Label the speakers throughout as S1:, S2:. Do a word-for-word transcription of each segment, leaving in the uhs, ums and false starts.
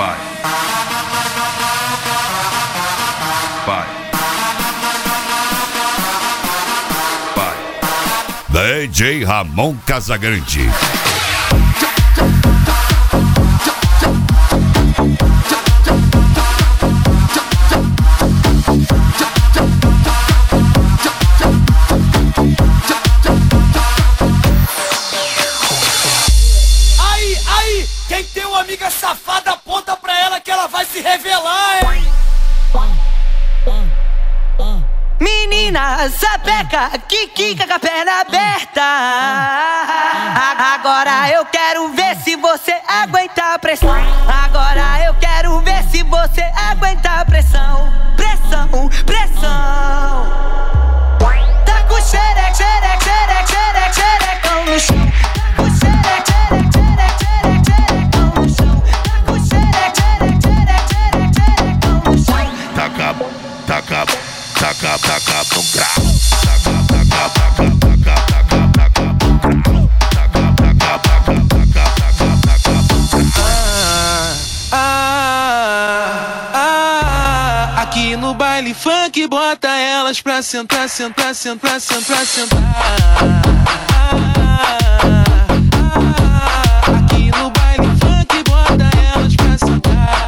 S1: Vai. Vai. Vai. D J Ramon Casagrande.
S2: Quem tem uma amiga safada, aponta pra ela que ela vai se revelar, hein?
S3: Menina, sapeca, que quica com a perna aberta. Agora eu quero ver se você aguenta a pressão. Agora eu quero ver se você aguenta a pressão. Pressão, pressão. Tá com xereque, xereque, xereque, xereque, xerecão no chão. Tá com xereque, xereque, xereque,
S1: Taca, taca, taca, taca, no grau. Taca, taca, taca, taca, taca, taca, no grau. Taca, taca, taca, taca, taca, taca, no grau.
S4: Ah, ah, ah, aqui no baile funk bota elas pra sentar, sentar, sentar, sentar, sentar. Ah, ah, aqui no baile funk bota elas pra sentar.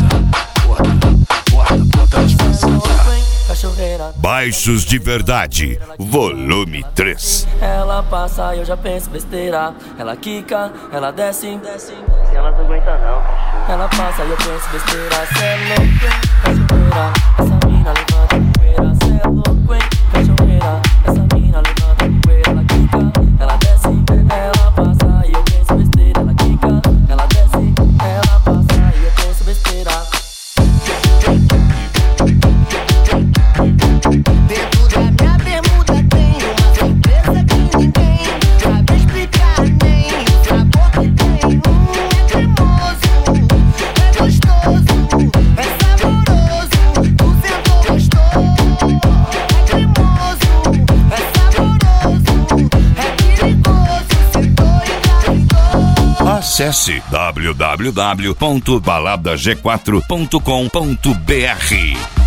S1: Baixos de Verdade, volume três.
S5: Ela passa e eu já penso besteira. Ela quica, ela desce, desce. Ela não aguenta não. Ela passa e eu penso besteira. Cê é louco, hein, cachoeira. Essa mina levanta poeira. Cê é louco, hein, cachoeira. Essa mina levanta poeira. Ela quica, ela desce. Ela passa e eu penso besteira. Ela quica, ela desce. Ela passa e eu penso besteira.
S3: Dentro da minha bermuda tem uma surpresa que ninguém sabe explicar, nem o sabor que tem. Hum, é cremoso, é gostoso, é saboroso, tu sentou gostoso. É cremoso, é saboroso, é perigoso, sentou e engravidou.
S1: Acesse w w w ponto balada g quatro ponto com ponto b r.